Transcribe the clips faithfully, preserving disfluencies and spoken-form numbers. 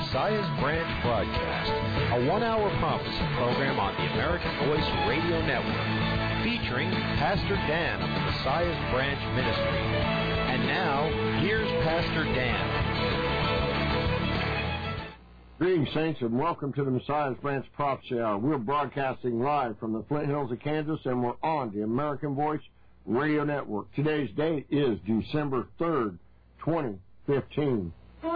Messiah's Branch broadcast, a one-hour prophecy program on the American Voice Radio Network, featuring Pastor Dan of the Messiah's Branch Ministry. And now, here's Pastor Dan. Greetings, saints, and welcome to the Messiah's Branch Prophecy Hour. We're broadcasting live from the Flint Hills of Kansas, and we're on the American Voice Radio Network. Today's date is December third, twenty fifteen.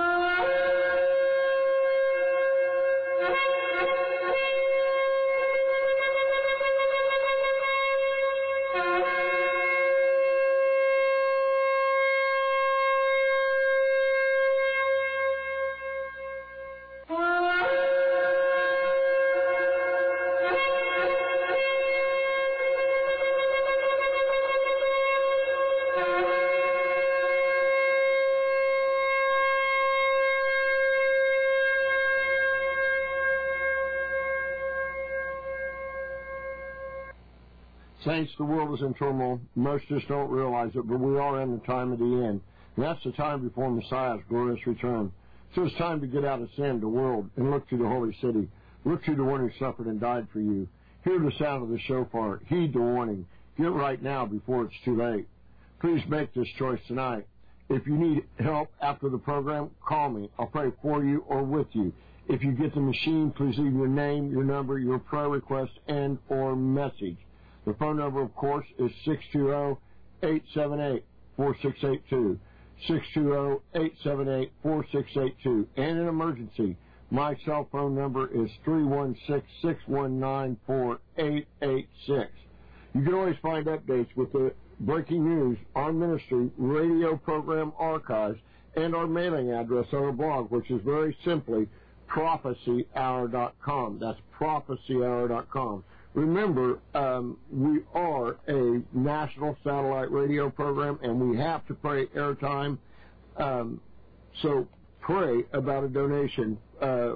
Saints, the world is in turmoil. Most just don't realize it, but we are in the time of the end. And that's the time before Messiah's glorious return. So it's time to get out of sin, the world, and look to the holy city. Look to the one who suffered and died for you. Hear the sound of the shofar. Heed the warning. Get right now before it's too late. Please make this choice tonight. If you need help after the program, call me. I'll pray for you or with you. If you get the machine, please leave your name, your number, your prayer request, and or message. The phone number, of course, is six two zero, eight seven eight, four six eight two. six two zero, eight seven eight, four six eight two. And in emergency, my cell phone number is three one six, six one nine, four eight eight six. You can always find updates with the breaking news, our ministry, radio program archives, and our mailing address on our blog, which is very simply prophecy hour dot com. That's prophecy hour dot com. Remember, um, we are a national satellite radio program, and we have to pray airtime. Um, so pray about a donation uh,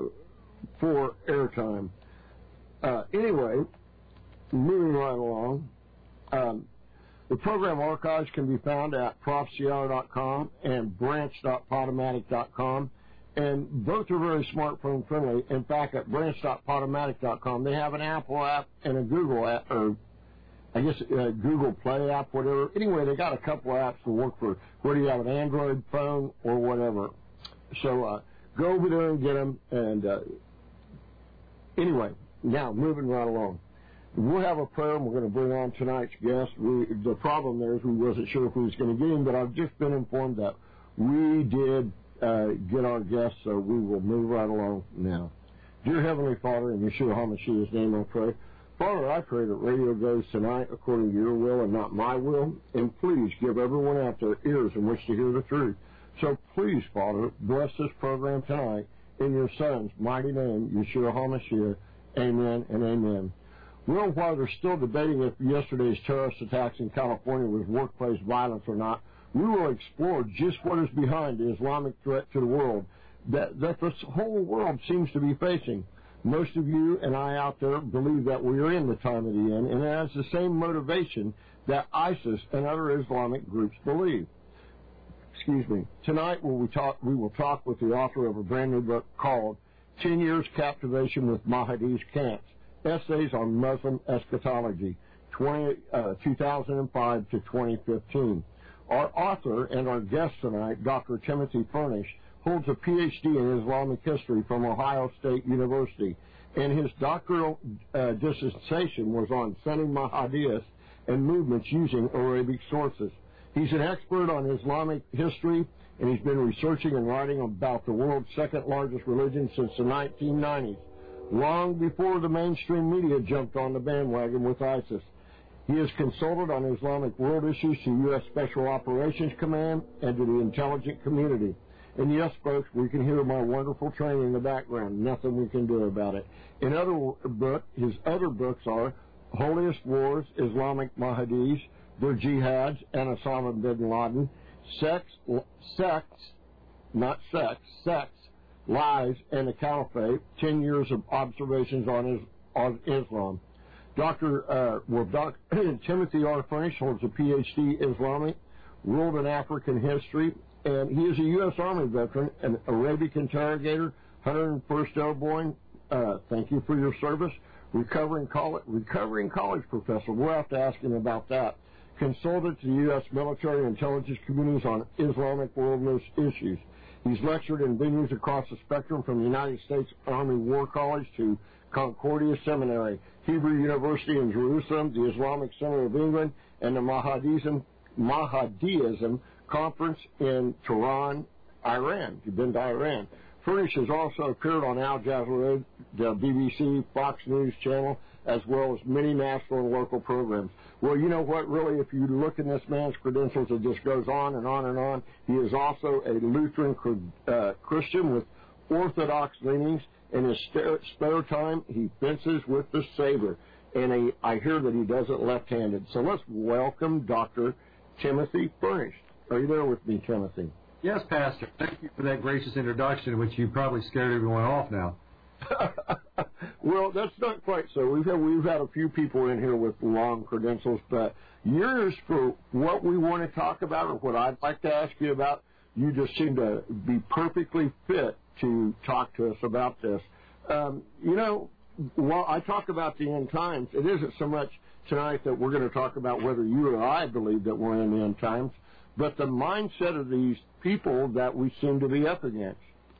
for airtime. Uh, anyway, moving right along, um, the program archives can be found at prophecy hour dot com and branch dot podomatic dot com. And both are very smartphone friendly. In fact, at branch dot podomatic dot com, they have an Apple app and a Google app, or I guess uh, Google Play app, whatever. Anyway, they got a couple of apps to work for whether you have an Android phone or whatever. So uh, go over there and get them. And uh, anyway, now moving right along. We'll have a prayer, and we're going to bring on tonight's guest. We, the problem there is we wasn't sure if we was going to get him, but I've just been informed that we did Uh, get our guests, so we will move right along now. Dear Heavenly Father, in Yeshua HaMashiach's name I pray. Father, I pray that radio goes tonight according to your will and not my will, and please give everyone out there ears in which to hear the truth. So please, Father, bless this program tonight in your Son's mighty name, Yeshua HaMashiach. Amen and amen. Well, while they're still debating if yesterday's terrorist attacks in California was workplace violence or not, we will explore just what is behind the Islamic threat to the world that, that this whole world seems to be facing. Most of you and I out there believe that we are in the time of the end, and it has the same motivation that ISIS and other Islamic groups believe. Excuse me. Tonight we will talk, we will talk with the author of a brand new book called ten years Captivation with Mahdi's Camps, Essays on Muslim Eschatology, twenty, uh, two thousand five to twenty fifteen. Our author and our guest tonight, Doctor Timothy Furnish, holds a P H D in Islamic history from Ohio State University, and his doctoral uh, dissertation was on Sunni Mahdists and movements using Arabic sources. He's an expert on Islamic history, and he's been researching and writing about the world's second largest religion since the nineteen nineties, long before the mainstream media jumped on the bandwagon with ISIS. He has consulted on Islamic world issues to U S Special Operations Command and to the intelligence community. And yes, folks, we can hear my wonderful training in the background. Nothing we can do about it. In other book, his other books are Holiest Wars, Islamic Mahdis, Their Jihads, and Osama bin Laden, Sex, Sex, not Sex, Sex, Lies, and the Caliphate, ten years of observations on, on Islam. Doctor Uh, well, Doc, Timothy R. Furnish holds a P H D Islamic, world and African history, and he is a U S Army veteran, an Arabic interrogator, one hundred first Airborne, uh, thank you for your service. Recovering college, recovering college professor, we'll have to ask him about that. Consultant to the U S military intelligence communities on Islamic world issues. He's lectured in venues across the spectrum from the United States Army War College to Concordia Seminary, Hebrew University in Jerusalem, the Islamic Center of England, and the Mahadism, Mahadiism Conference in Tehran, Iran. You've been to Iran. Furnish has also appeared on Al Jazeera, the B B C, Fox News Channel, as well as many national and local programs. Well, you know what, really, if you look in this man's credentials, it just goes on and on and on. He is also a Lutheran uh, Christian with Orthodox leanings. In his spare time, he fences with the saber, and he, I hear that he does it left-handed. So let's welcome Doctor Timothy Furnish. Are you there with me, Timothy? Yes, Pastor. Thank you for that gracious introduction, which you probably scared everyone off now. Well, that's not quite so. We've had, we've had a few people in here with long credentials, but yours, for what we want to talk about or what I'd like to ask you about, you just seem to be perfectly fit to talk to us about this. Um, you know, while I talk about the end times, it isn't so much tonight that we're going to talk about whether you or I believe that we're in the end times, but the mindset of these people that we seem to be up against.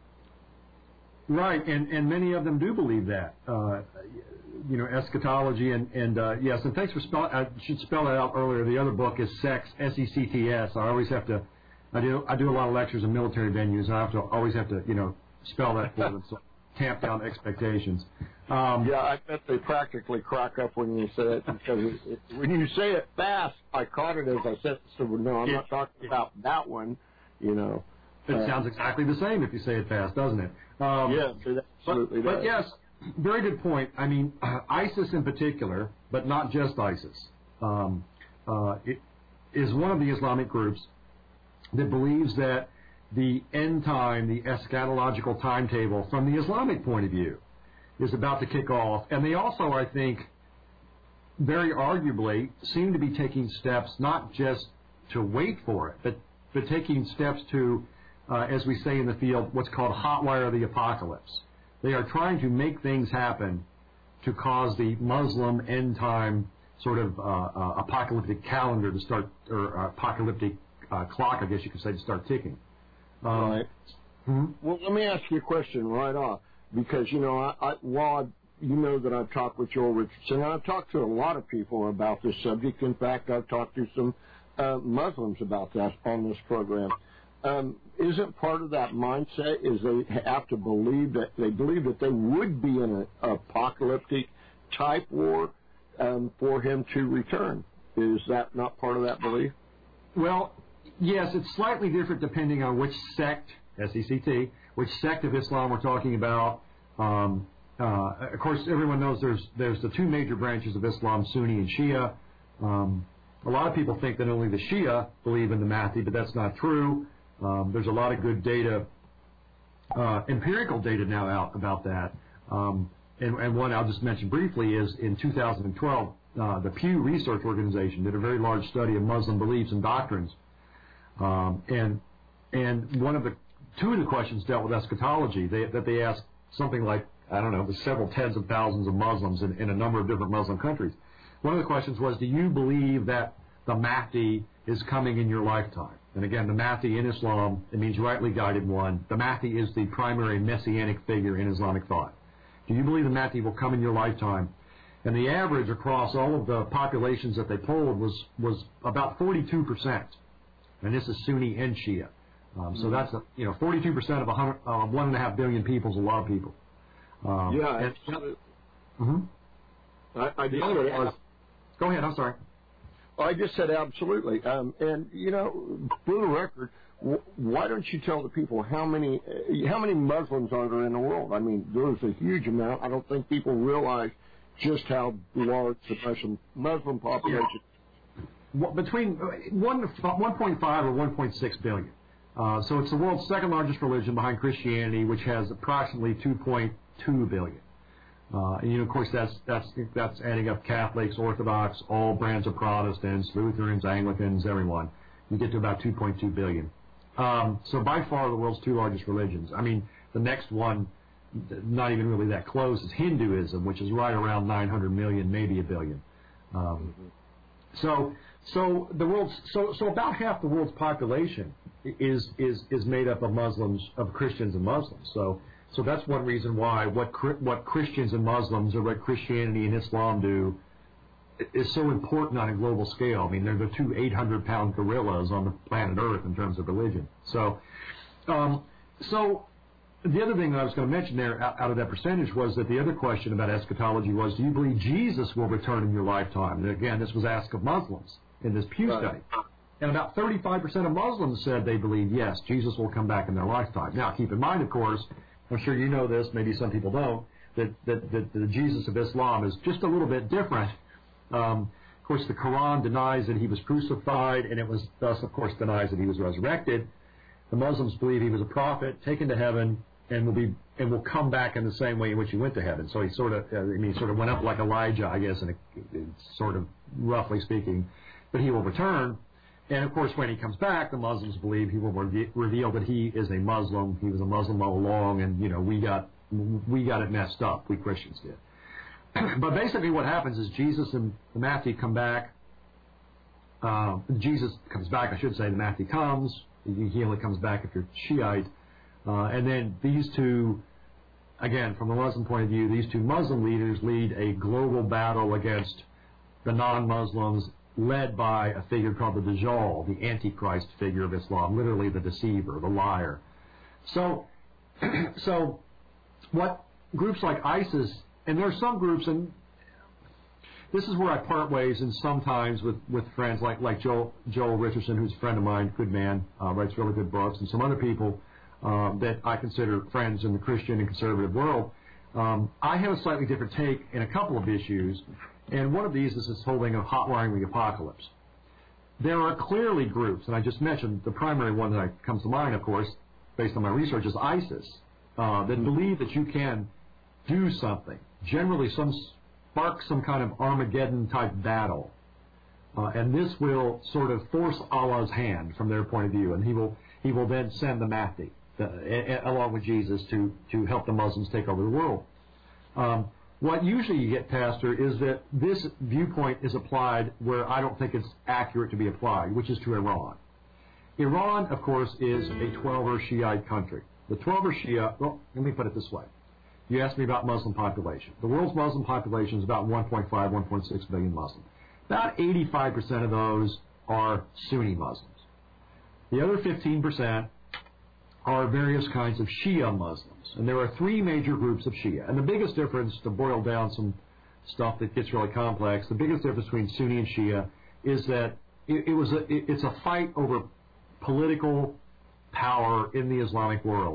Right, and, and many of them do believe that. Uh, you know, eschatology, and, and uh, yes, and thanks for spelling, I should spell that out earlier. The other book is SECTS, S E C T S. I always have to, I do I do a lot of lectures in military venues, and I have to always have to, you know, spell that for them, so tamp down expectations. Um, yeah, I bet they practically crack up when you say it, because it, it, when you say it fast, I caught it as I said, so no, I'm not talking about that one, you know. It uh, sounds exactly the same if you say it fast, doesn't it? Um, yes, it absolutely but, does. but yes, very good point. I mean, uh, ISIS in particular, but not just ISIS, um, uh, it is one of the Islamic groups that believes that the end time, the eschatological timetable from the Islamic point of view, is about to kick off. And they also, I think, very arguably seem to be taking steps not just to wait for it, but, but taking steps to, uh, as we say in the field, what's called hotwire the apocalypse. They are trying to make things happen to cause the Muslim end time sort of uh, uh, apocalyptic calendar to start, or uh, apocalyptic uh, clock, I guess you could say, to start ticking. Um, right. Hmm? Well, let me ask you a question right off, because, you know, I, I, while I, you know that I've talked with Joel Richardson, I've talked to a lot of people about this subject. In fact, I've talked to some uh, Muslims about that on this program. Um, isn't part of that mindset is they have to believe that they believe that they would be in an apocalyptic type war um, for him to return? Is that not part of that belief? Well, yes, it's slightly different depending on which sect, S E C T, which sect of Islam we're talking about. Um, uh, of course, everyone knows there's there's the two major branches of Islam, Sunni and Shia. Um, a lot of people think that only the Shia believe in the Mahdi, but that's not true. Um, there's a lot of good data, uh, empirical data now out about that. Um, and, and one I'll just mention briefly is in two thousand twelve, uh, the Pew Research Organization did a very large study of Muslim beliefs and doctrines. Um, and and one of the two of the questions dealt with eschatology. They, that they asked something like, I don't know, several tens of thousands of Muslims in, in a number of different Muslim countries. One of the questions was, do you believe that the Mahdi is coming in your lifetime? And again, the Mahdi in Islam, it means rightly guided one. The Mahdi is the primary messianic figure in Islamic thought. Do you believe the Mahdi will come in your lifetime? And the average across all of the populations that they polled was, was about forty-two percent. And this is Sunni and Shia. Um, so that's, a, you know, forty-two percent of, a hundred, of one and a half billion people is a lot of people. Um, yeah. And, absolutely. Mm-hmm. I, I just The other was, go ahead, I'm sorry. I just said absolutely. Um, and, you know, for the record, w- why don't you tell the people how many uh, how many Muslims are there in the world? I mean, there's a huge amount. I don't think people realize just how large the Muslim, Muslim population is. Well, between one, one point five or one point six billion. Uh, so it's the world's second largest religion behind Christianity, which has approximately two point two billion. Uh, and, you know, of course, that's that's that's adding up Catholics, Orthodox, all brands of Protestants, Lutherans, Anglicans, everyone. You get to about two point two billion. Um, so by far the world's two largest religions. I mean, the next one not even really that close, is Hinduism, which is right around nine hundred million, maybe a billion. Um, so, so the world's so so about half the world's population is is is made up of Muslims, of Christians and Muslims. So, so that's one reason why what what Christians and Muslims, or what Christianity and Islam do, is so important on a global scale. I mean, they're the two eight hundred pound gorillas on the planet Earth in terms of religion. So, um, so. The other thing that I was going to mention there out of that percentage was that the other question about eschatology was, do you believe Jesus will return in your lifetime? And again, this was asked of Muslims in this Pew study. And about thirty-five percent of Muslims said they believe, yes, Jesus will come back in their lifetime. Now, keep in mind, of course, I'm sure you know this, maybe some people don't, that, that, that the Jesus of Islam is just a little bit different. Um, of course, the Quran denies that he was crucified, and it was thus, of course, denies that he was resurrected. The Muslims believe he was a prophet, taken to heaven, and will be and will come back in the same way in which he went to heaven. So he sort of, uh, I mean, he sort of went up like Elijah, I guess, in a, sort of roughly speaking. But he will return, and of course, when he comes back, the Muslims believe he will re- reveal that he is a Muslim. He was a Muslim all along, and you know, we got we got it messed up. We Christians did. But basically, what happens is Jesus and the Mahdi come back. Uh, Jesus comes back, I should say. The Mahdi comes. He only comes back if you're Shiite. Uh, and then these two, again, from the Muslim point of view, these two Muslim leaders lead a global battle against the non-Muslims, led by a figure called the Dajjal, the Antichrist figure of Islam, literally the deceiver, the liar. So, so what groups like ISIS, and there are some groups, and this is where I part ways, and sometimes with, with friends like, like Joel, Joel Richardson, who's a friend of mine, good man, uh, writes really good books, and some other people Uh, that I consider friends in the Christian and conservative world. Um, I have a slightly different take in a couple of issues, and one of these is this whole thing of hotwiring the apocalypse. There are clearly groups, and I just mentioned the primary one that comes to mind, of course, based on my research, is ISIS, uh, that believe that you can do something, generally some spark some kind of Armageddon-type battle, uh, and this will sort of force Allah's hand from their point of view, and he will he will then send the Mahdi. Uh, along with Jesus, to, to help the Muslims take over the world. Um, what usually you get, Pastor, is that this viewpoint is applied where I don't think it's accurate to be applied, which is to Iran. Iran, of course, is a twelver Shiite country. The twelver Shia, well, let me put it this way. You asked me about Muslim population. The world's Muslim population is about one point five, one point six billion Muslim. About eighty-five percent of those are Sunni Muslims. The other fifteen percent are various kinds of Shia Muslims. And there are three major groups of Shia. And the biggest difference, to boil down some stuff that gets really complex, the biggest difference between Sunni and Shia is that it, it was a, it, it's a fight over political power in the Islamic world.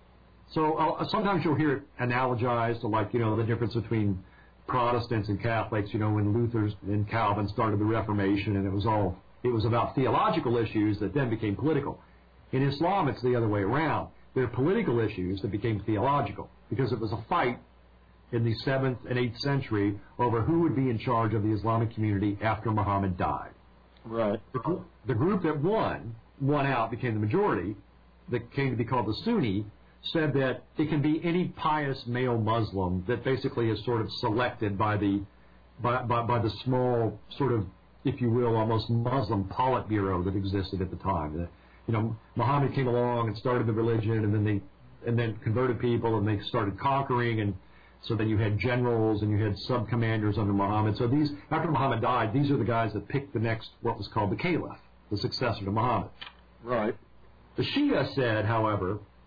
So uh, sometimes you'll hear it analogized to, like, you know, the difference between Protestants and Catholics, you know, when Luther and Calvin started the Reformation, and it was all, it was about theological issues that then became political. In Islam, it's the other way around. There are political issues that became theological because it was a fight in the seventh and eighth century over who would be in charge of the Islamic community after Muhammad died. Right. The, the group that won, won out, became the majority, that came to be called the Sunni, said that it can be any pious male Muslim that basically is sort of selected by the, by, by, by the small sort of, if you will, almost Muslim Politburo that existed at the time. The, You know, Muhammad came along and started the religion, and then they, and then converted people, and they started conquering, and so then you had generals and you had sub-commanders under Muhammad. So these, after Muhammad died, these are the guys that picked the next, what was called the Caliph, the successor to Muhammad. Right. The Shia said, however,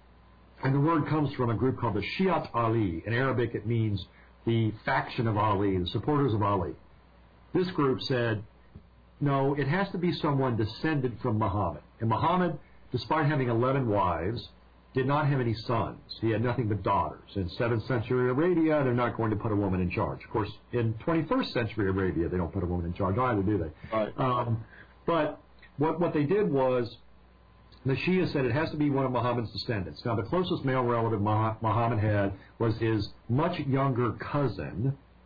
and the word comes from a group called the Shiat Ali. In Arabic, it means the faction of Ali, the supporters of Ali. This group said, no, it has to be someone descended from Muhammad. And Muhammad, despite having eleven wives, did not have any sons. He had nothing but daughters. In seventh century Arabia, they're not going to put a woman in charge. Of course, in twenty-first century Arabia, they don't put a woman in charge either, do they? Right. Um, but what, what they did was, the Shia said it has to be one of Muhammad's descendants. Now, the closest male relative Muhammad had was his much younger cousin,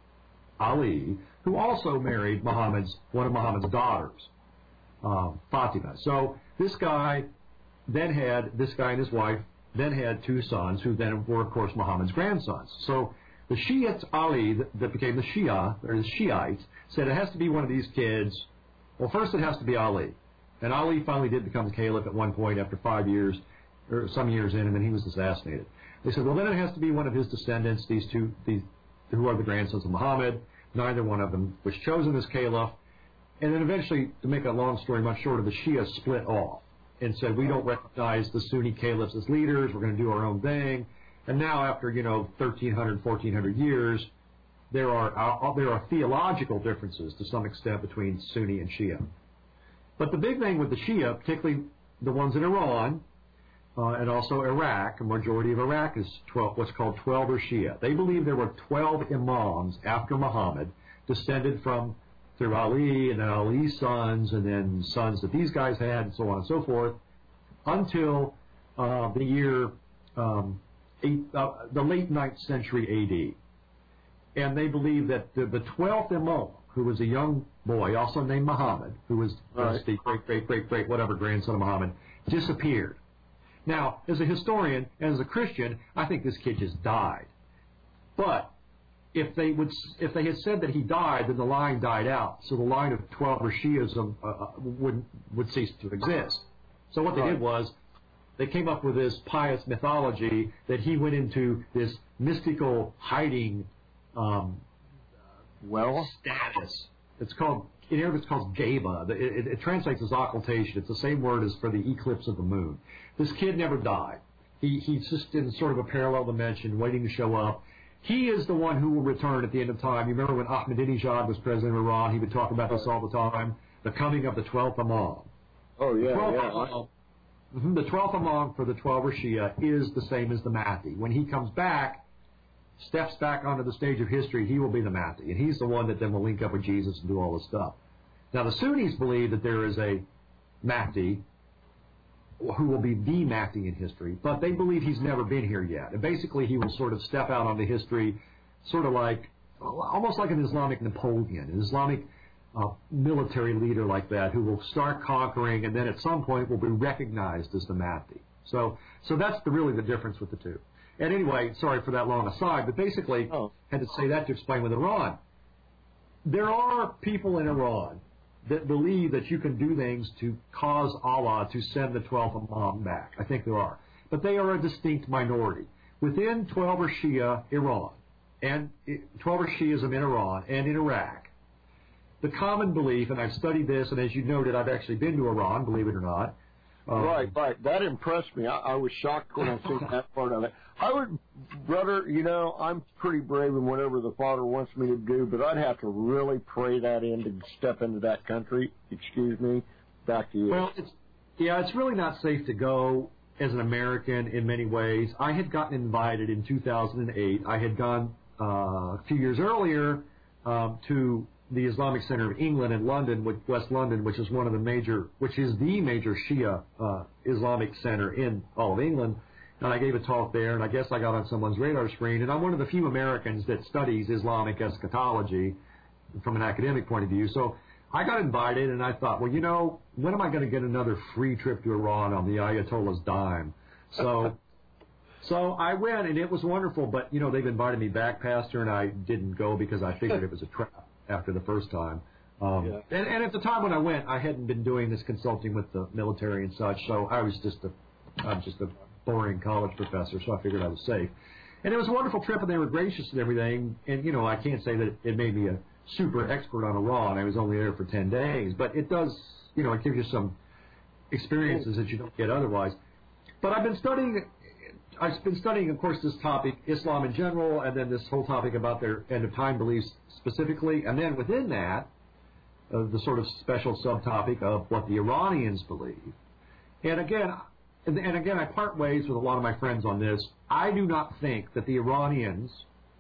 Ali, who also married Muhammad's one of Muhammad's daughters, um, Fatima. So this guy then had, this guy and his wife then had two sons who then were, of course, Muhammad's grandsons. So the Shiites, Ali, that, that became the Shia, or the Shiites, said it has to be one of these kids. Well, first it has to be Ali. And Ali finally did become the caliph at one point after five years, or some years in, and then he was assassinated. They said, well, then it has to be one of his descendants, these two, these, who are the grandsons of Muhammad. Neither one of them was chosen as caliph. And then eventually, to make a long story much shorter, the Shia split off and said, we don't recognize the Sunni caliphs as leaders, we're going to do our own thing. And now, after, you know, thirteen hundred, fourteen hundred years, there are, uh, there are theological differences to some extent between Sunni and Shia. But the big thing with the Shia, particularly the ones in Iran, uh, and also Iraq, a majority of Iraq is twelve, what's called Twelver Shia. They believe there were twelve imams after Muhammad, descended from through Ali, and then Ali's sons, and then sons that these guys had, and so on and so forth, until uh, the year, um, eight, uh, the late ninth century A D. And they believe that the, the twelfth imam, who was a young boy, also named Muhammad, who was, right. was the great, great, great, great, whatever grandson of Muhammad, disappeared. Now, as a historian and as a Christian, I think this kid just died. But if they would, if they had said that he died, then the line died out. So the line of Twelver Shiism uh, would would cease to exist. So what they right. did was, they came up with this pious mythology that he went into this mystical hiding um, well status. It's called, in Arabic it's called Geba. It, it, it translates as occultation. It's the same word as for the eclipse of the moon. This kid never died. He, he's just in sort of a parallel dimension, waiting to show up. He is the one who will return at the end of time. You remember when Ahmadinejad was president of Iran, he would talk about this all the time, the coming of the twelfth Imam. Oh, yeah, the twelfth yeah. Imam, mm-hmm, the twelfth Imam for the Twelver Shia is the same as the Mahdi. When he comes back, steps back onto the stage of history, he will be the Mahdi. And he's the one that then will link up with Jesus and do all this stuff. Now, the Sunnis believe that there is a Mahdi who will be the Mahdi in history, but they believe he's never been here yet. And basically, he will sort of step out onto history, sort of like, almost like an Islamic Napoleon, an Islamic uh, military leader like that, who will start conquering and then at some point will be recognized as the Mahdi. So, so that's the, really the difference with the two. And anyway, sorry for that long aside, but basically, oh. I had to say that to explain with Iran. There are people in Iran that believe that you can do things to cause Allah to send the twelfth Imam back. I think there are. But they are a distinct minority. Within Twelver Shia Iran, and Twelver Shiism in Iran and in Iraq, the common belief, and I've studied this, and as you noted, I've actually been to Iran, believe it or not. Um, right, right. That impressed me. I, I was shocked when I seen that part of it. I would, brother, you know, I'm pretty brave in whatever the Father wants me to do, but I'd have to really pray that in to step into that country. Excuse me. Back to you. Well, it's, yeah, it's really not safe to go as an American in many ways. I had gotten invited in two thousand eight. I had gone uh, a few years earlier um, to the Islamic Center of England in London, West London, which is one of the major, which is the major Shia uh, Islamic center in all of England. And I gave a talk there, and I guess I got on someone's radar screen. And I'm one of the few Americans that studies Islamic eschatology from an academic point of view. So I got invited, and I thought, well, you know, when am I going to get another free trip to Iran on the Ayatollah's dime? So, so I went, and it was wonderful. But you know, they've invited me back, Pastor, and I didn't go because I figured it was a trap after the first time. Um, yeah. and, and at the time when I went, I hadn't been doing this consulting with the military and such, so I was just a, I'm just a boring college professor, so I figured I was safe. And it was a wonderful trip, and they were gracious and everything. And, you know, I can't say that it made me a super expert on Iran. I was only there for ten days. But it does, you know, it gives you some experiences that you don't get otherwise. But I've been studying, I've been studying, of course, this topic, Islam in general, and then this whole topic about their end-of-time beliefs specifically. And then within that, uh, the sort of special subtopic of what the Iranians believe. And again, and, and again, I part ways with a lot of my friends on this. I do not think that the Iranians,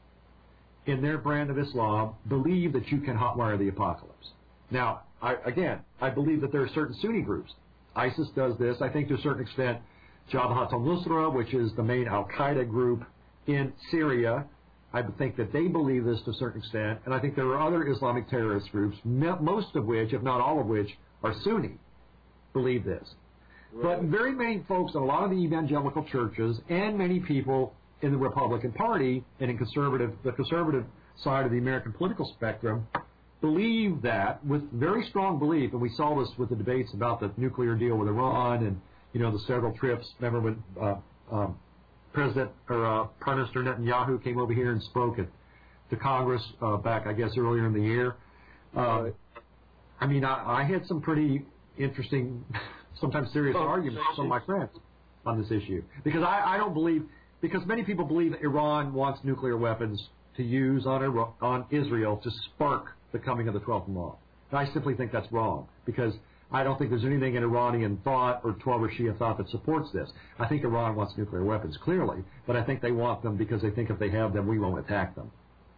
in their brand of Islam, believe that you can hotwire the apocalypse. Now, I, again, I believe that there are certain Sunni groups. ISIS does this. I think to a certain extent, Jabhat al-Nusra, which is the main al-Qaeda group in Syria, I think that they believe this to a certain extent. And I think there are other Islamic terrorist groups, most of which, if not all of which, are Sunni, believe this. But very many folks in a lot of the evangelical churches and many people in the Republican Party and in conservative, the conservative side of the American political spectrum believe that, with very strong belief, and we saw this with the debates about the nuclear deal with Iran and, you know, the several trips. Remember when uh, um, President or uh, Prime Minister Netanyahu came over here and spoke at, to Congress uh, back, I guess, earlier in the year. Uh, I mean, I, I had some pretty interesting, sometimes serious oh, arguments with some of my friends on this issue. Because I, I don't believe, because many people believe that Iran wants nuclear weapons to use on, Iran, on Israel to spark the coming of the twelfth law. And I simply think that's wrong, because I don't think there's anything in Iranian thought or Twelver Shia thought that supports this. I think Iran wants nuclear weapons, clearly, but I think they want them because they think if they have them, we won't attack them.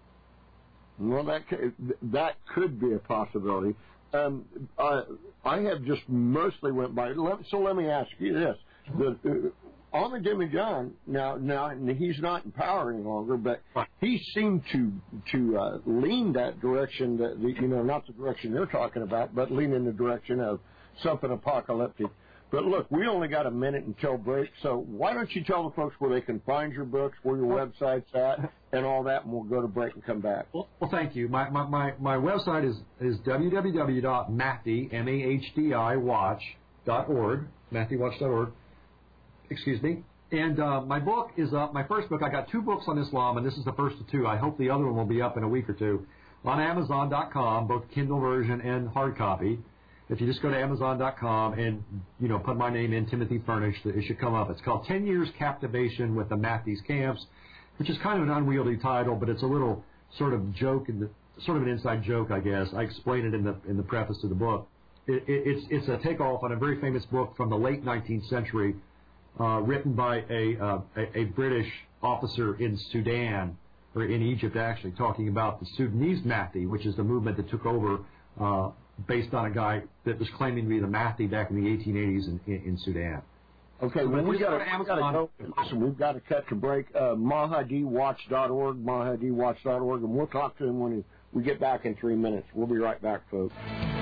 Well, that could, that could be a possibility. Um, I, I have just mostly went by. So let me ask you this: the, uh, Ahmadinejad John, now, now he's not in power any longer, but he seemed to to uh, lean that direction. That you know, not the direction they're talking about, but lean in the direction of something apocalyptic. But look, we only got a minute until break, so why don't you tell the folks where they can find your books, where your website's at, and all that, and we'll go to break and come back. Well, well thank you. My, my, my, my website is, is w w w dot mahdi, M A H D I, watch dot org, mahdi watch dot org, excuse me. And uh, my book is up, my first book, I got two books on Islam, and this is the first of two. I hope the other one will be up in a week or two, on amazon dot com, both Kindle version and hard copy. If you just go to amazon dot com and, you know, put my name in, Timothy Furnish, it should come up. It's called ten years Captivation with the Mahdi's Camps, which is kind of an unwieldy title, but it's a little sort of joke, in the, sort of an inside joke, I guess. I explain it in the in the preface to the book. It, it, it's it's a takeoff on a very famous book from the late nineteenth century, uh, written by a, uh, a a British officer in Sudan, or in Egypt actually, talking about the Sudanese Mahdi, which is the movement that took over, uh, based on a guy that was claiming to be the Mahdi back in the eighteen eighties in, in, in Sudan. Okay, well, we got to go. Listen, we've got to cut to break. Uh, mahdi watch dot org, mahdi watch dot org, and we'll talk to him when we get back in three minutes. We'll be right back, folks.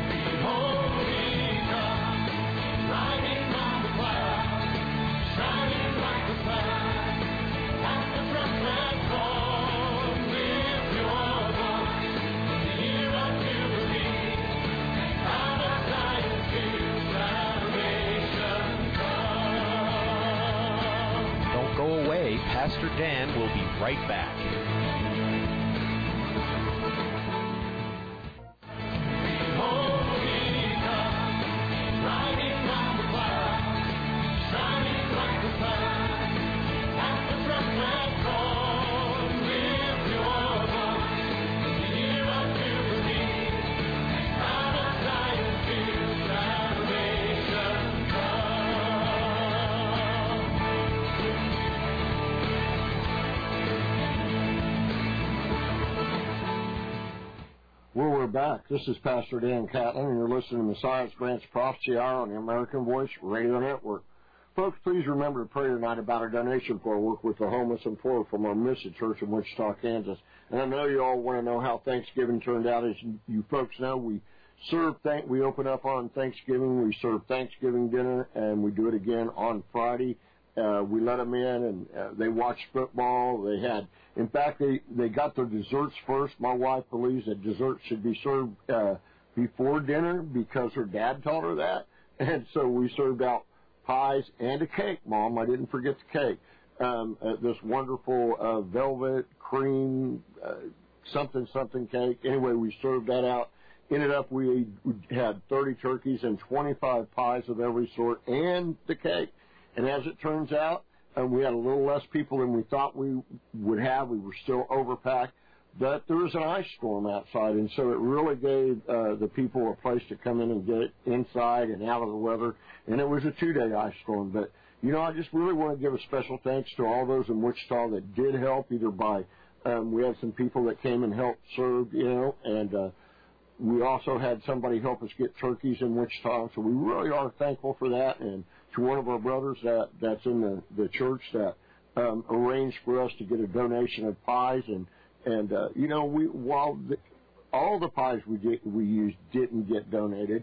Pastor Dan will be right back. Well, we're back. This is Pastor Dan Catlin, and you're listening to Messiah's Branch Prophecy Hour on the American Voice Radio Network. Folks, please remember to pray tonight about our donation for our work with the homeless and poor from our Mission Church in Wichita, Kansas. And I know you all want to know how Thanksgiving turned out. As you, you folks know, we serve thank we open up on Thanksgiving. We serve Thanksgiving dinner, and we do it again on Friday. Uh, we let them in, and uh, they watched football. They had, in fact, they, they got their desserts first. My wife believes that desserts should be served uh, before dinner because her dad taught her that. And so we served out pies and a cake, Mom. I didn't forget the cake. Um, uh, this wonderful uh, velvet cream uh, something something cake. Anyway, we served that out. Ended up we had thirty turkeys and twenty-five pies of every sort and the cake. And as it turns out, um, we had a little less people than we thought we would have. We were still overpacked. But there was an ice storm outside, and so it really gave uh, the people a place to come in and get inside and out of the weather. And it was a two-day ice storm. But, you know, I just really want to give a special thanks to all those in Wichita that did help, either by um, we had some people that came and helped serve, you know, and uh, we also had somebody help us get turkeys in Wichita. So we really are thankful for that. And to one of our brothers that, that's in the, the church that um, arranged for us to get a donation of pies. And, and uh, you know, we while the, all the pies we did, we used didn't get donated,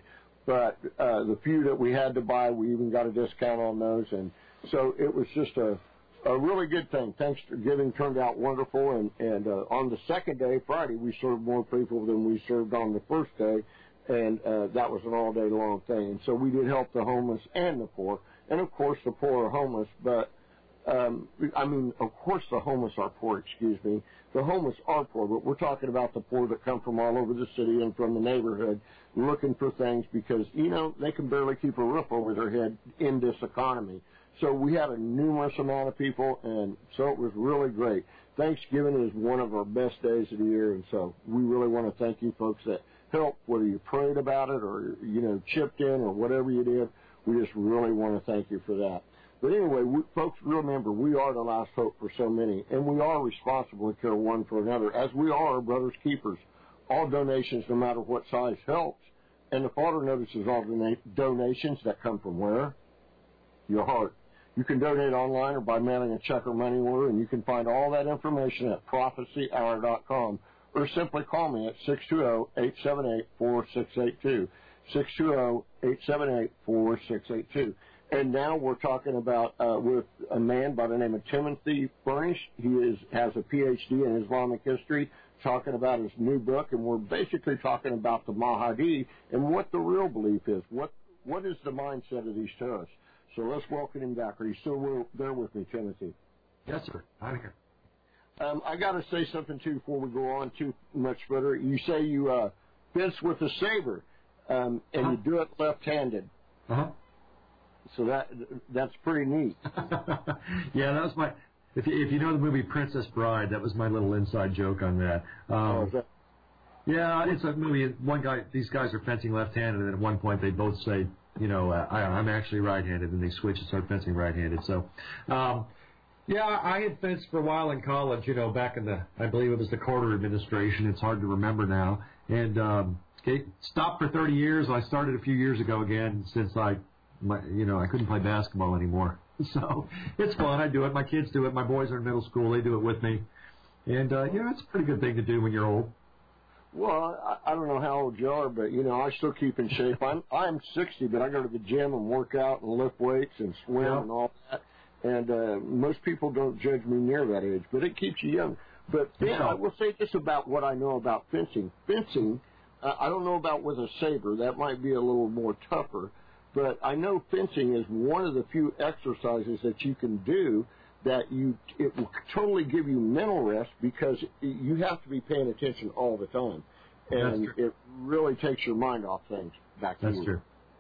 but uh, the few that we had to buy, we even got a discount on those. And so it was just a, a really good thing. Thanksgiving turned out wonderful. And, and uh, on the second day, Friday, we served more people than we served on the first day. And uh, that was an all-day long thing. And so we did help the homeless and the poor. And, of course, the poor are homeless. But, um, I mean, of course the homeless are poor, excuse me. The homeless are poor, but we're talking about the poor that come from all over the city and from the neighborhood looking for things because, you know, they can barely keep a roof over their head in this economy. So we had a numerous amount of people, and so it was really great. Thanksgiving is one of our best days of the year, and so we really want to thank you folks that helped, whether you prayed about it or, you know, chipped in or whatever you did. We just really want to thank you for that. But anyway, we, folks, remember, we are the last hope for so many, and we are responsible to care one for another, as we are our brother's keepers. All donations, no matter what size, helps. And the Father notices all dona- donations that come from where? Your heart. You can donate online or by mailing a check or money order, and you can find all that information at prophecy hour dot com, or simply call me at six two zero, eight seven eight, four six eight two, six two zero, eight seven eight, four six eight two. And now we're talking about uh, with a man by the name of Timothy Furnish. He is has a P H D in Islamic history, talking about his new book, and we're basically talking about the Mahdi and what the real belief is. What what is the mindset of these terrorists? So let's welcome him back. Are you still there with me, Timothy? Yes, sir. I'm here. Um, I got to say something, too, before we go on too much further. You say you uh, fence with a saber, um, and uh-huh. you do it left-handed. Uh-huh. So that that's pretty neat. Yeah, that was my. If you, if you know the movie Princess Bride, that was my little inside joke on that. Um, oh, that yeah, it's a movie. One guy, these guys are fencing left-handed, and at one point they both say, you know, uh, I, I'm actually right-handed, and they switch and start fencing right-handed. So, um, yeah, I had fenced for a while in college. You know, back in the, I believe it was the Carter administration. It's hard to remember now. And um, it stopped for thirty years. I started a few years ago again, since I. My, you know, I couldn't play basketball anymore. So it's fun. I do it. My kids do it. My boys are in middle school. They do it with me. And, uh, you know, it's a pretty good thing to do when you're old. Well, I, I don't know how old you are, but, you know, I still keep in shape. I'm I'm sixty, but I go to the gym and work out and lift weights and swim yeah. and all that. And uh, most people don't judge me near that age, but it keeps you young. But yeah, I will say this about what I know about fencing. Fencing, uh, I don't know about with a saber. That might be a little more tougher. But I know fencing is one of the few exercises that you can do that you it will totally give you mental rest because you have to be paying attention all the time, and it really takes your mind off things. Back to That's you. true.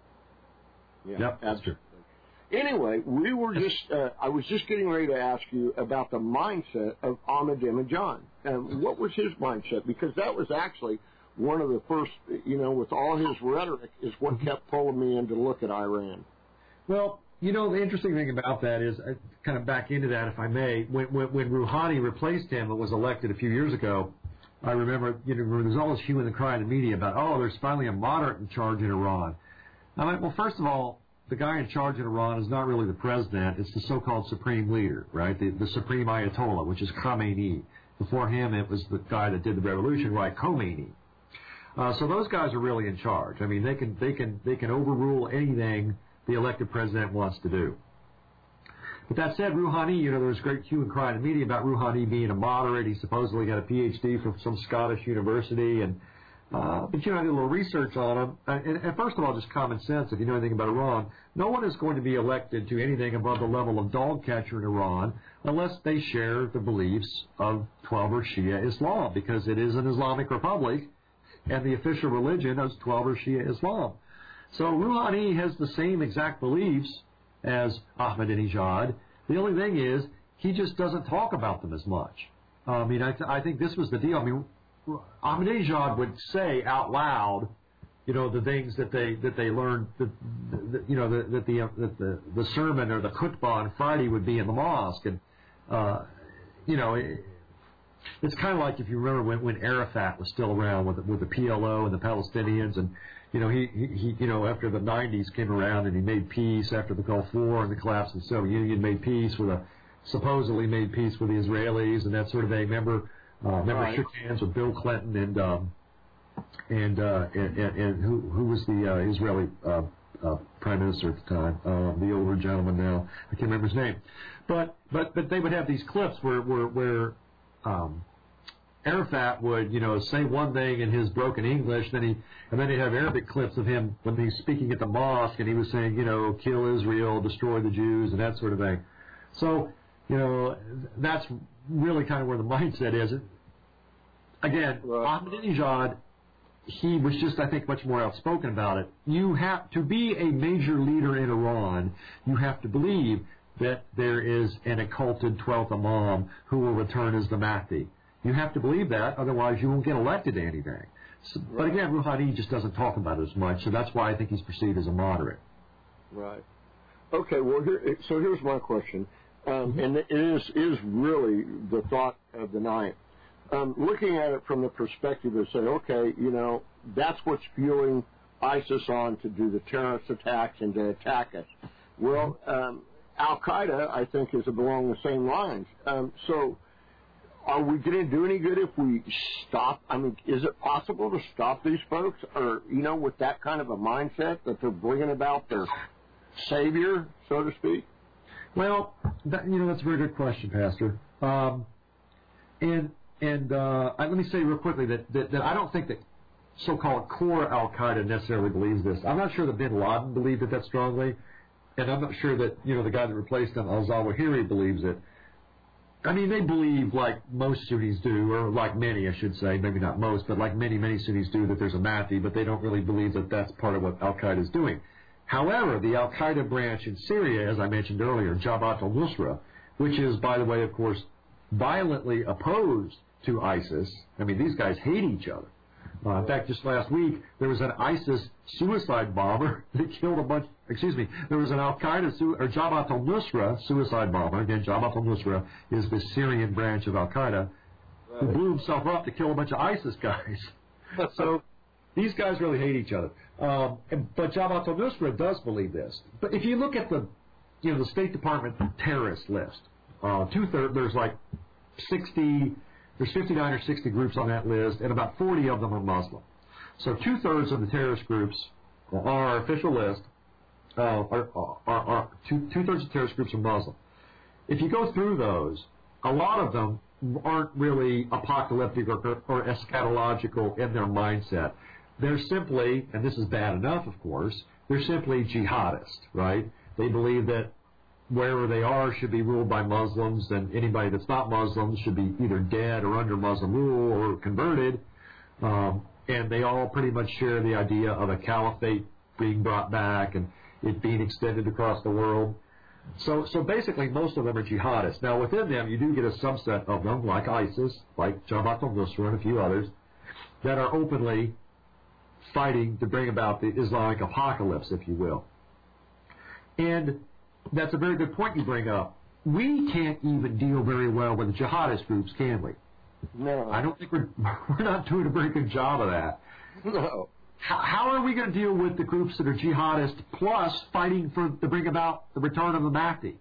Yeah, yep, that's true. Anyway, we were just uh, I was just getting ready to ask you about the mindset of Ahmadinejad. And what was his mindset? Because that was actually one of the first, you know, with all his rhetoric, is what kept pulling me in to look at Iran. Well, you know, the interesting thing about that is, uh, kind of back into that, if I may, when, when, when Rouhani replaced him and was elected a few years ago, I remember, you know, there's all this hue and cry in the media about, oh, there's finally a moderate in charge in Iran. I'm like, well, first of all, the guy in charge in Iran is not really the president. It's the so-called supreme leader, right? The, the supreme Ayatollah, which is Khamenei. Before him, it was the guy that did the revolution, right, Khomeini. Uh, so those guys are really in charge. I mean, they can they can they can overrule anything the elected president wants to do. But that said, Rouhani, you know, there was great hue and cry in the media about Rouhani being a moderate. He supposedly got a P H D from some Scottish university, and uh, but you know, I did a little research on him. And, and first of all, just common sense. If you know anything about Iran, no one is going to be elected to anything above the level of dog catcher in Iran unless they share the beliefs of Twelver Shia Islam, because it is an Islamic republic. And the official religion is Twelver Shia Islam. So Rouhani has the same exact beliefs as Ahmadinejad. The only thing is, he just doesn't talk about them as much. Uh, I mean, I, th- I think this was the deal. I mean, Ahmadinejad would say out loud, you know, the things that they that they learned, that, that, you know, that, that the that the the sermon or the khutbah on Friday would be in the mosque, and uh, you know. It, It's kind of like if you remember when, when Arafat was still around with with the P L O and the Palestinians, and you know he, he you know after the nineties came around and he made peace after the Gulf War and the collapse of the Soviet Union, made peace with a supposedly made peace with the Israelis and that sort of thing. Remember, uh, remember right. shook hands with Bill Clinton and um, and, uh, and, and, and who, who was the uh, Israeli uh, uh, prime minister at the time, uh, the older gentleman now, I can't remember his name. But but but they would have these clips where where, where um, Arafat would, you know, say one thing in his broken English, then he and then he'd have Arabic clips of him when he's speaking at the mosque, and he was saying, you know, kill Israel, destroy the Jews, and that sort of thing. So, you know, that's really kind of where the mindset is. Again, right. Ahmadinejad, he was just, I think, much more outspoken about it. You have to be a major leader in Iran, you have to believe that there is an occulted twelfth Imam who will return as the Mahdi. You have to believe that, otherwise you won't get elected to anything. So, right. But again, Rouhani just doesn't talk about it as much, so that's why I think he's perceived as a moderate. Right. Okay, well, here, so here's my question, um, mm-hmm. and it is, is really the thought of the night. Um, looking at it from the perspective of say, okay, you know, that's what's fueling ISIS on to do the terrorist attacks and to attack us. Well, um, Al-Qaeda, I think, is along the same lines. Um, so are we going to do any good if we stop? I mean, is it possible to stop these folks? Or, you know, with that kind of a mindset that they're bringing about their savior, so to speak? Well, that, you know, that's a very good question, Pastor. Um, and and uh, let me say real quickly that, that, that I don't think that so-called core Al-Qaeda necessarily believes this. I'm not sure that bin Laden believed it that strongly. And I'm not sure that, you know, the guy that replaced him, al-Zawahiri, believes it. I mean, they believe, like most Sunnis do, or like many, I should say, maybe not most, but like many, many Sunnis do, that there's a Mahdi, but they don't really believe that that's part of what Al-Qaeda is doing. However, the Al-Qaeda branch in Syria, as I mentioned earlier, Jabhat al-Nusra, which is, by the way, of course, violently opposed to ISIS. I mean, these guys hate each other. Uh, in fact, just last week, there was an ISIS suicide bomber that killed a bunch, excuse me, there was an Al-Qaeda, su- or Jabhat al-Nusra suicide bomber. Again, Jabhat al-Nusra is the Syrian branch of Al-Qaeda, right, who blew himself up to kill a bunch of ISIS guys. So these guys really hate each other. Um, and, but Jabhat al-Nusra does believe this. But if you look at the, you know, the State Department terrorist list, uh, two-thirds, there's like sixty... There's fifty-nine or sixty groups on that list, and about forty of them are Muslim. So two-thirds of the terrorist groups on our official list, uh, are, are, are two, two-thirds of terrorist groups are Muslim. If you go through those, a lot of them aren't really apocalyptic or, or eschatological in their mindset. They're simply, and this is bad enough, of course, they're simply jihadists, right? They believe that wherever they are should be ruled by Muslims, and anybody that's not Muslim should be either dead or under Muslim rule or converted. Um, and they all pretty much share the idea of a caliphate being brought back and it being extended across the world. So, so basically, most of them are jihadists. Now, within them, you do get a subset of them, like ISIS, like Jabhat al-Nusra and a few others, that are openly fighting to bring about the Islamic apocalypse, if you will. And that's a very good point you bring up. We can't even deal very well with the jihadist groups, can we? No. I don't think we're we're not doing a very good job of that. No. How, how are we going to deal with the groups that are jihadist plus fighting for to bring about the return of the Mahdi?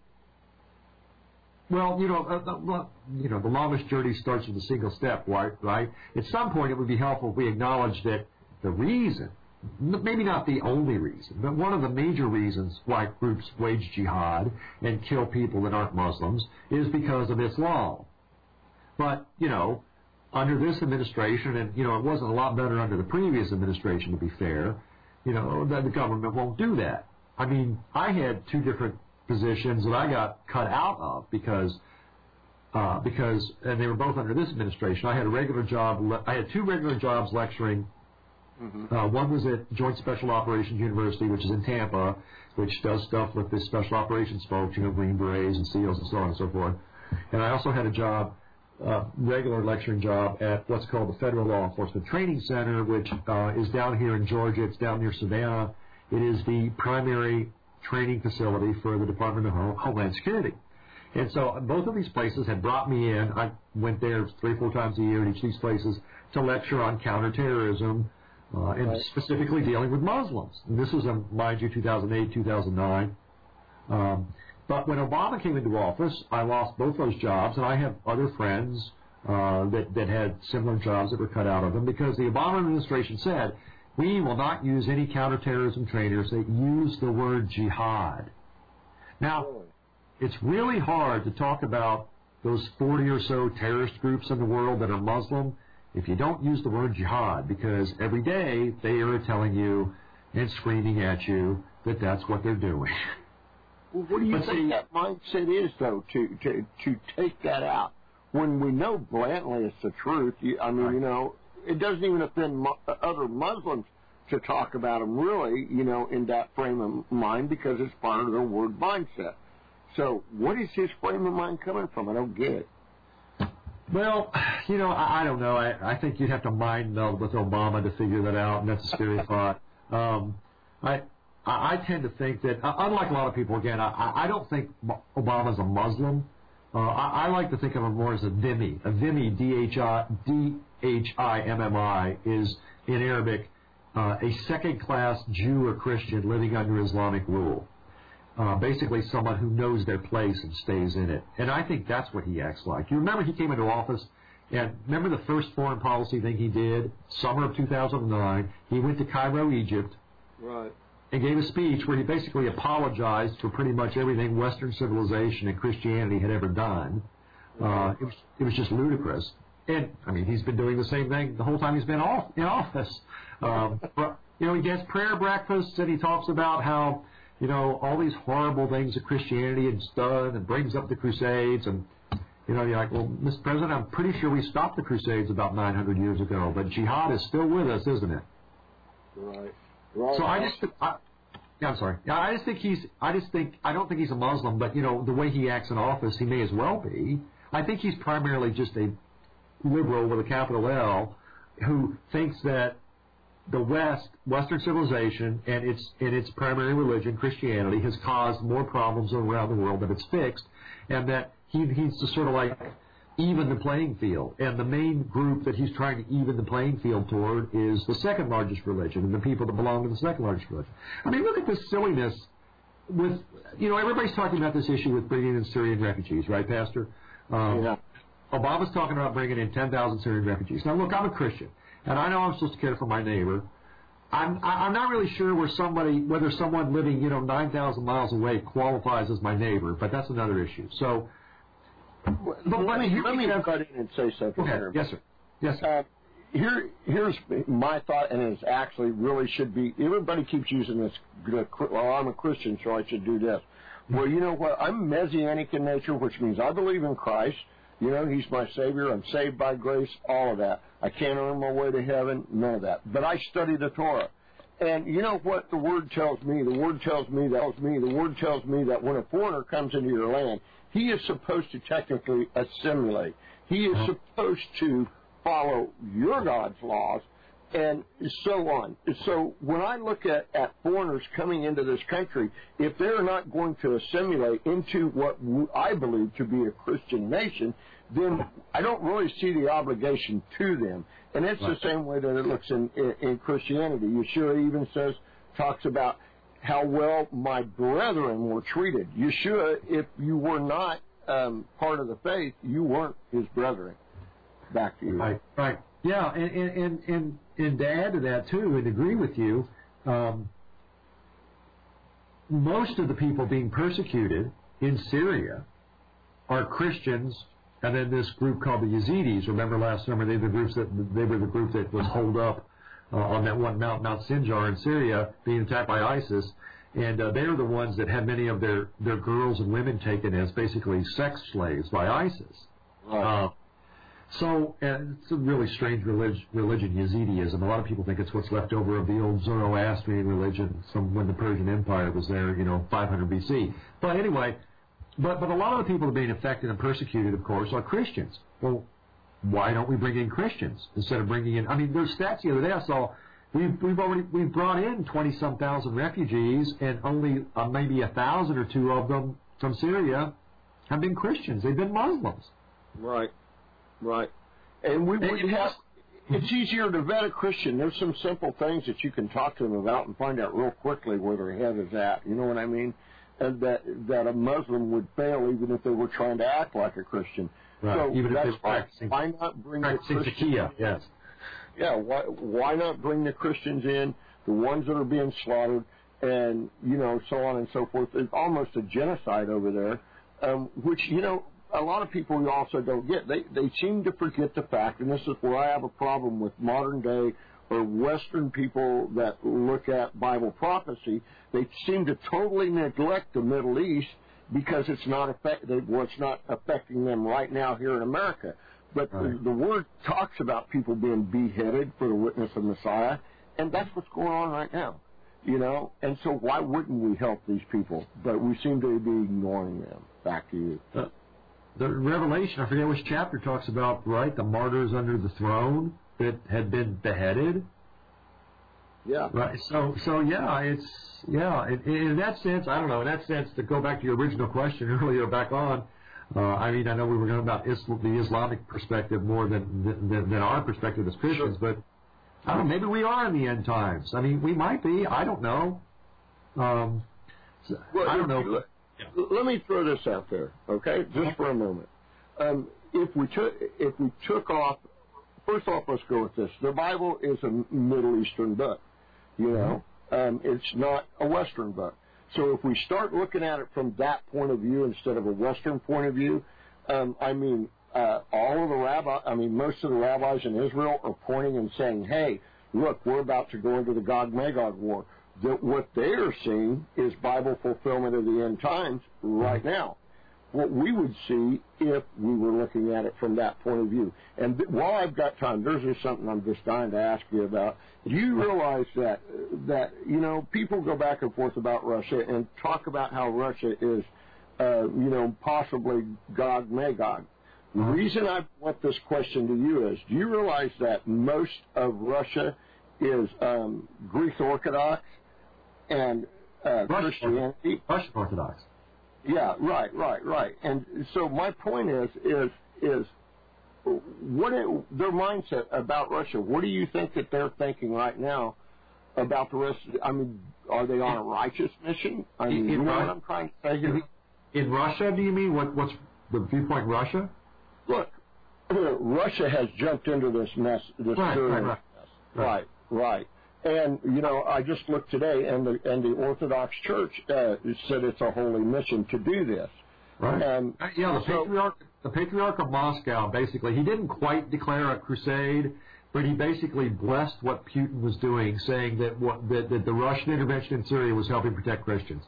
Well, you know, uh, the, you know, the longest journey starts with a single step, right? Right. At some point, it would be helpful if we acknowledge that the reason, maybe not the only reason, but one of the major reasons why groups wage jihad and kill people that aren't Muslims is because of Islam. But, you know, under this administration, and, you know, it wasn't a lot better under the previous administration, to be fair, you know, that the government won't do that. I mean, I had two different positions that I got cut out of because, uh, because, and they were both under this administration. I had a regular job, le- I had two regular jobs lecturing. Mm-hmm. Uh, one was at Joint Special Operations University, which is in Tampa, which does stuff with the special operations folks, you know, Green Berets and SEALs and so on and so forth. And I also had a job, uh, regular lecturing job at what's called the Federal Law Enforcement Training Center, which uh, is down here in Georgia. It's down near Savannah. It is the primary training facility for the Department of Homeland Security. And so both of these places had brought me in. I went there three or four times a year at each of these places to lecture on counterterrorism, uh, and right. specifically dealing with Muslims. And this was, in, mind you, two thousand eight, two thousand nine. Um, but when Obama came into office, I lost both those jobs, and I have other friends uh, that, that had similar jobs that were cut out of them, because the Obama administration said, we will not use any counterterrorism trainers that use the word jihad. Now, it's really hard to talk about those forty or so terrorist groups in the world that are Muslim if you don't use the word jihad, because every day they are telling you and screaming at you that that's what they're doing. Well, what do you but think see, that mindset is, though, to, to, to take that out? When we know blatantly it's the truth, you, I mean, right. you know, it doesn't even offend mu- other Muslims to talk about them, really, you know, in that frame of mind, because it's part of their word mindset. So what is his frame of mind coming from? I don't get it. Well, you know, I, I don't know. I, I think you'd have to mind meld with Obama to figure that out, and that's a scary thought. Um, I I tend to think that, uh, unlike a lot of people, again, I, I don't think Obama's a Muslim. Uh, I, I like to think of him more as a dhimmi. A dhimmi, D H I, D H I M M I, is, in Arabic, uh, a second-class Jew or Christian living under Islamic rule. Uh, basically someone who knows their place and stays in it. And I think that's what he acts like. You remember he came into office, and remember the first foreign policy thing he did, summer of two thousand nine, he went to Cairo, Egypt, right, and gave a speech where he basically apologized for pretty much everything Western civilization and Christianity had ever done. Uh, it was, it was just ludicrous. And, I mean, he's been doing the same thing the whole time he's been off, in office. Um, but, you know, he gets prayer breakfasts, and he talks about how, you know, all these horrible things that Christianity has done, and brings up the Crusades. And, you know, you're like, well, Mister President, I'm pretty sure we stopped the Crusades about nine hundred years ago, but jihad is still with us, isn't it? Right. Right. So I just, I, yeah, I'm sorry. Yeah, I just think he's, I just think, I don't think he's a Muslim, but, you know, the way he acts in office, he may as well be. I think he's primarily just a liberal with a capital L who thinks that the West, Western civilization, and its and its primary religion, Christianity, has caused more problems around the world than it's fixed, and that he needs to sort of like even the playing field. And the main group that he's trying to even the playing field toward is the second largest religion, and the people that belong to the second largest religion. I mean, look at this silliness with, you know, everybody's talking about this issue with bringing in Syrian refugees, right, Pastor? Um, yeah. Obama's talking about bringing in ten thousand Syrian refugees. Now, look, I'm a Christian, and I know I'm supposed to care for my neighbor. I'm I'm not really sure where somebody, whether someone living, you know, nine thousand miles away qualifies as my neighbor, but that's another issue. So, but let me let me cut in and say something. Okay. Here. Yes, sir. Yes, sir. Uh, here, here's my thought, and it actually really should be. Everybody keeps using this. Well, I'm a Christian, so I should do this. Well, you know what? I'm Messianic in nature, which means I believe in Christ. You know, He's my Savior. I'm saved by grace. All of that. I can't earn my way to heaven. None of that. But I study the Torah. And you know what the Word tells me? The Word tells me that tells me the Word tells me that when a foreigner comes into your land, he is supposed to technically assimilate. He is supposed to follow your God's laws, and so on. So when I look at, at foreigners coming into this country, if they're not going to assimilate into what I believe to be a Christian nation, then I don't really see the obligation to them. And it's right. The same way that it looks in, in, in Christianity. Yeshua even says, talks about how well my brethren were treated. Yeshua, if you were not um, part of the faith, you weren't his brethren. Back to you. Right, right. Yeah, and, and, and, and, and to add to that, too, and agree with you, um, most of the people being persecuted in Syria are Christians, and then this group called the Yazidis. Remember last summer they were the groups that they were the group that was holed up uh, on that one Mount Mount Sinjar in Syria, being attacked by ISIS, and uh, they were the ones that had many of their, their girls and women taken as basically sex slaves by ISIS. Right. Uh, So uh, it's a really strange relig- religion, Yazidism. A lot of people think it's what's left over of the old Zoroastrian religion from when the Persian Empire was there, you know, five hundred B C. But anyway, but, but a lot of the people that are being affected and persecuted, of course, are Christians. Well, why don't we bring in Christians instead of bringing in? I mean, there's stats the other day I saw. We've, we've already we've brought in twenty-some thousand refugees, and only uh, maybe a thousand or two of them from Syria have been Christians. They've been Muslims. Right. Right. And we would have, it's easier to vet a Christian. There's some simple things that you can talk to them about and find out real quickly where their head is at. You know what I mean? and that that a Muslim would fail even if they were trying to act like a Christian. Right. So even that's if they were practicing, why not bring the Christians in? Yes. Yeah, why why not bring the Christians in, the ones that are being slaughtered, and, you know, so on and so forth. It's almost a genocide over there, um, which, you know, a lot of people also don't get. They they seem to forget the fact, and this is where I have a problem with modern day or Western people that look at Bible prophecy. They seem to totally neglect the Middle East because it's not affect, well, it's not affecting them right now here in America. But right. the, the Word talks about people being beheaded for the witness of Messiah, and that's what's going on right now, you know. And so why wouldn't we help these people? But we seem to be ignoring them. Back to you. Uh, the Revelation, I forget which chapter, talks about, right, the martyrs under the throne that had been beheaded. Yeah. Right. So, so yeah, it's, yeah, in, in that sense, I don't know, in that sense, to go back to your original question earlier back on, Uh, I mean, I know we were going about Islam, the Islamic perspective more than, than than our perspective as Christians, sure. but I don't know, maybe we are in the end times. I mean, we might be. I don't know. Um, well, I don't know. Let, yeah. let me throw this out there, okay, just for a moment. Um, if we took if we took off, first off, let's go with this. The Bible is a Middle Eastern book. You know, mm-hmm. um, it's not a Western book. So if we start looking at it from that point of view instead of a Western point of view, um, I mean, uh, all of the rabbis, I mean, most of the rabbis in Israel are pointing and saying, hey, look, we're about to go into the Gog-Magog war. That what they are seeing is Bible fulfillment of the end times right now. What we would see if we were looking at it from that point of view. And th- while I've got time, there's just something I'm just dying to ask you about. Do you realize that, that you know, people go back and forth about Russia and talk about how Russia is, uh, you know, possibly Gog-Magog. The reason I want this question to you is, do you realize that most of Russia is um, Greek Orthodox and uh, Christianity? Russian Orthodox. Yeah, right, right, right. And so my point is, is, is what it, their mindset about Russia. What do you think that they're thinking right now about the rest of the, I mean, are they on a righteous mission? I mean, in, you know Russia, what I'm trying to say here? In Russia, do you mean? What, what's the viewpoint in Russia? Look, Russia has jumped into this mess, this right, Syrian right, mess. Right, right, right. And, you know, I just looked today, and the, and the Orthodox Church uh, said it's a holy mission to do this. Right. And yeah, the so, patriarch, the Patriarch of Moscow, basically, he didn't quite declare a crusade, but he basically blessed what Putin was doing, saying that, what, that, that the Russian intervention in Syria was helping protect Christians.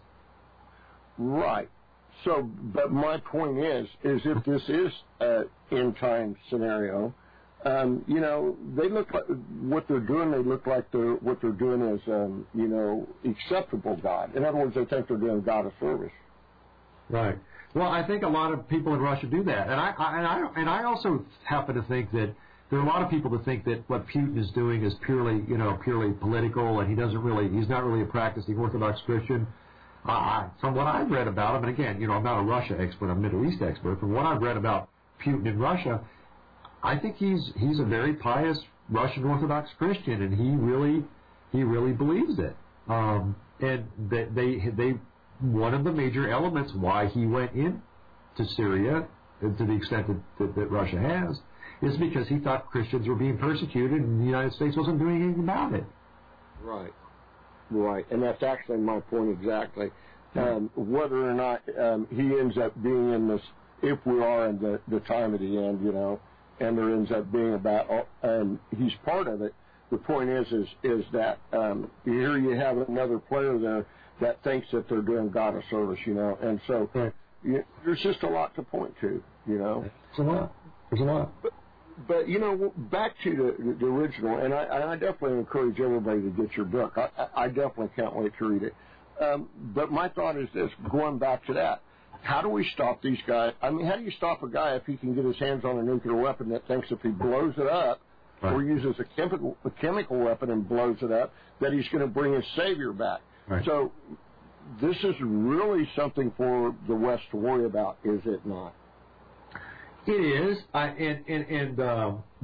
Right. So, but my point is, is if this is an end-time scenario, Um, you know, they look like what they're doing. They look like they're what they're doing is, um, you know, acceptable God. In other words, they think they're doing God a service. Right. Well, I think a lot of people in Russia do that, and I, I and I and I also happen to think that there are a lot of people that think that what Putin is doing is purely, you know, purely political, and he doesn't really, he's not really a practicing Orthodox Christian. Uh, from what I've read about him, and again, you know, I'm not a Russia expert, I'm a Middle East expert. From what I've read about Putin in Russia, I think he's he's a very pious Russian Orthodox Christian, and he really he really believes it. Um, and they, they they one of the major elements why he went into Syria, to the extent that, that, that Russia has, is because he thought Christians were being persecuted, and the United States wasn't doing anything about it. Right, right, and that's actually my point exactly. Um, whether or not um, he ends up being in this, if we are in the, the time of the end, you know. And there ends up being about, and he's part of it. The point is, is, is that um, here you have another player there that thinks that they're doing God a service, you know. And so right. you, there's just a lot to point to, you know. There's a lot. There's a lot. But, but you know, back to the, the original, and I, I definitely encourage everybody to get your book. I, I definitely can't wait to read it. Um, but my thought is this, going back to that. How do we stop these guys? I mean, how do you stop a guy if he can get his hands on a nuclear weapon that thinks if he blows it up right. or uses a chemical, a chemical weapon and blows it up, that he's going to bring his Savior back? Right. So this is really something for the West to worry about, is it not? It is, I, and and, and uh,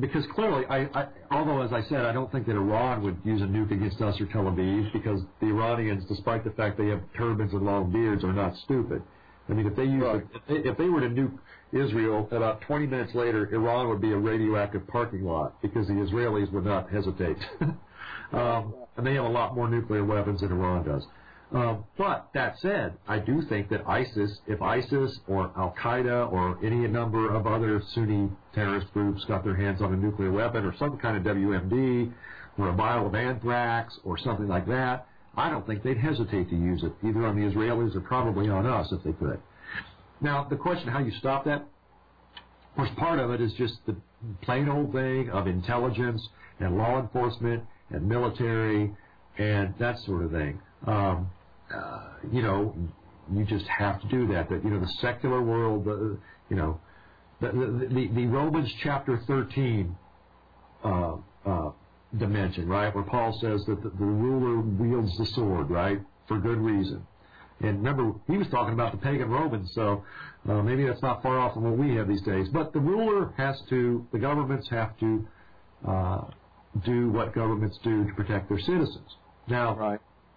because clearly, I, I, although as I said, I don't think that Iran would use a nuke against us or Tel Aviv, because the Iranians, despite the fact they have turbans and long beards, are not stupid. I mean, if they use, right. a, if, they, if they were to nuke Israel, about twenty minutes later, Iran would be a radioactive parking lot, because the Israelis would not hesitate. um, and they have a lot more nuclear weapons than Iran does. Um, but that said, I do think that ISIS, if ISIS or Al Qaeda or any number of other Sunni terrorist groups got their hands on a nuclear weapon or some kind of W M D or a vial of anthrax or something like that, I don't think they'd hesitate to use it, either on the Israelis or probably on us if they could. Now, the question how you stop that, of course, part of it is just the plain old thing of intelligence and law enforcement and military and that sort of thing. Um, Uh, you know, you just have to do that. That you know, the secular world, the, you know, the the, the, the Romans chapter thirteen uh, uh, dimension, right, where Paul says that the, the ruler wields the sword, right, for good reason. And remember, he was talking about the pagan Romans, so uh, maybe that's not far off from what we have these days. But the ruler has to, the governments have to uh, do what governments do to protect their citizens. Now. Right.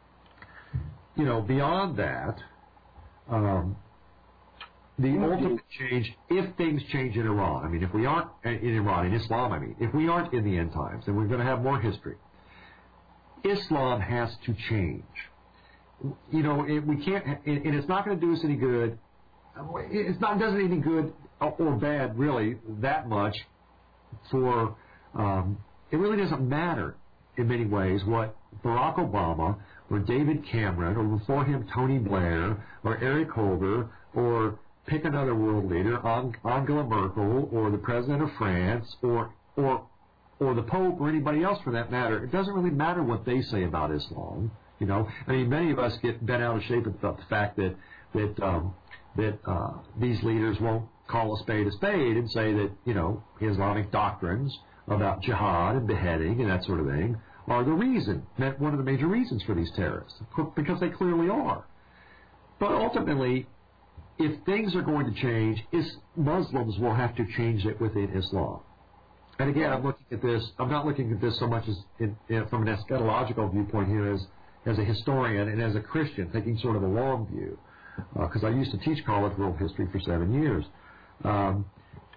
You know, beyond that, um, the mm-hmm. ultimate change, if things change in Iran, I mean, if we aren't in Iran, in Islam, I mean, if we aren't in the end times, then we're going to have more history. Islam has to change. You know, it, we can't, and it's not going to do us any good. It's not doesn't any good or bad, really, that much. For um, it really doesn't matter in many ways what Barack Obama or David Cameron, or before him Tony Blair, or Eric Holder, or pick another world leader, Angela Merkel, or the President of France, or or or the Pope, or anybody else for that matter. It doesn't really matter what they say about Islam. You know, I mean, many of us get bent out of shape about the fact that that um, that uh, these leaders won't call a spade a spade and say that, you know, Islamic doctrines about jihad and beheading and that sort of thing are the reason, one of the major reasons for these terrorists, because they clearly are. But ultimately, if things are going to change, is Muslims will have to change it within Islam. And again, I'm looking at this, I'm not looking at this so much as in, in, from an eschatological viewpoint here as, as a historian and as a Christian, taking sort of a long view, because uh, I used to teach college world history for seven years. Um,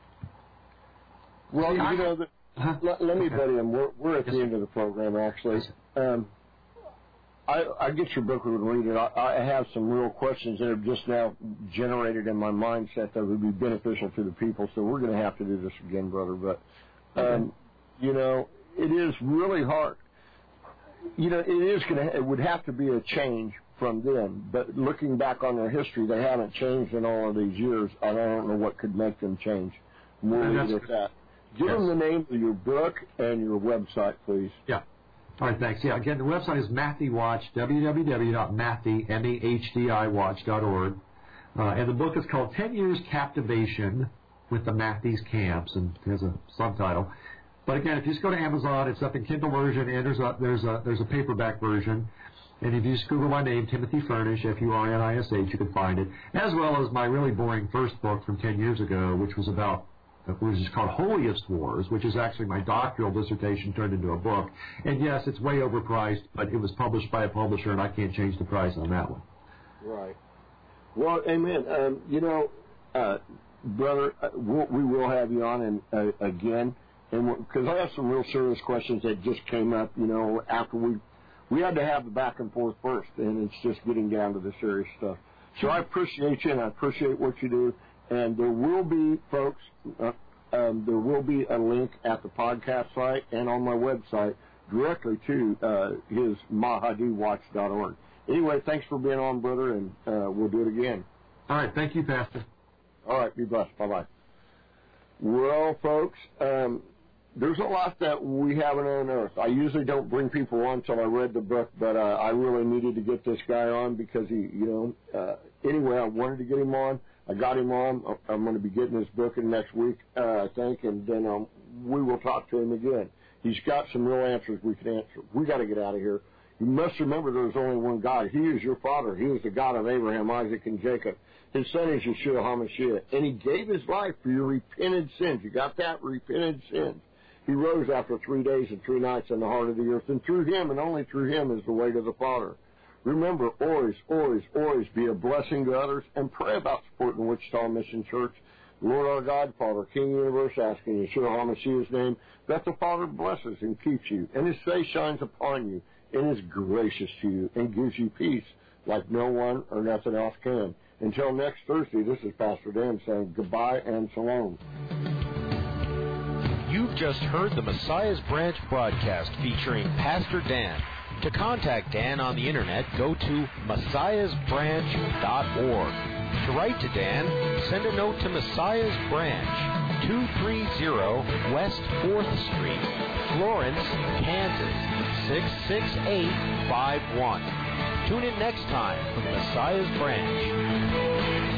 well, see, you I, know, the, Uh-huh. Let, let me butt in. We're, we're at yes, the end of the program, actually. Um, I, I get your book and read it. I, I have some real questions that have just now generated in my mindset that would be beneficial to the people, so we're going to have to do this again, brother. But, um, okay. you know, it is really hard. You know, it is going to, it would have to be a change from them. But looking back on their history, they haven't changed in all of these years. I don't know what could make them change. We'll leave it at that. Give yes. them the name of your book and your website, please. Yeah. All right, thanks. Yeah, again, the website is Mathey Watch, w w w dot mathey, M A H D I watch dot org. Uh, and the book is called ten years Captivation with the Mathey's Camps, and there's a subtitle. But again, if you just go to Amazon, it's up in Kindle version, and there's a, there's a, there's a paperback version. And if you just Google my name, Timothy Furnish, F U R N I S H, you can find it, as well as my really boring first book from ten years ago, which was about which is called Holiest Wars, which is actually my doctoral dissertation turned into a book. And yes, it's way overpriced, but it was published by a publisher, and I can't change the price on that one. Right. Well, amen. Um, you know, uh, brother, uh, we'll, we will have you on and, uh, again, and because I have some real serious questions that just came up, you know, after we we had to have the back and forth first, and it's just getting down to the serious stuff. So I appreciate you, and I appreciate what you do. And there will be, folks, uh, um, there will be a link at the podcast site and on my website directly to uh, his mahadi watch dot org. Anyway, thanks for being on, brother, and uh, we'll do it again. All right. Thank you, Pastor. All right. Be blessed. Bye-bye. Well, folks, um, there's a lot that we haven't unearthed. I usually don't bring people on until I read the book, but uh, I really needed to get this guy on because he, you know, uh, anyway, I wanted to get him on. I got him on. I'm going to be getting his book in next week, uh, I think, and then um, we will talk to him again. He's got some real answers we can answer. We got to get out of here. You must remember there's only one God. He is your father. He is the God of Abraham, Isaac, and Jacob. His son is Yeshua HaMashiach, and he gave his life for your repented sins. You got that? Repented sins. He rose after three days and three nights in the heart of the earth, and through him and only through him is the way to the Father. Remember, always, always, always be a blessing to others, and pray about supporting Wichita Mission Church. Lord our God, Father, King of the universe, asking in Yeshua HaMashiach's name, that the Father blesses and keeps you, and his face shines upon you, and is gracious to you, and gives you peace like no one or nothing else can. Until next Thursday, this is Pastor Dan saying goodbye and shalom. You've just heard the Messiah's Branch broadcast featuring Pastor Dan. To contact Dan on the internet, go to messiahs branch dot org. To write to Dan, send a note to Messiah's Branch, two thirty West fourth Street, Florence, Kansas, six six eight five one. Tune in next time for Messiah's Branch.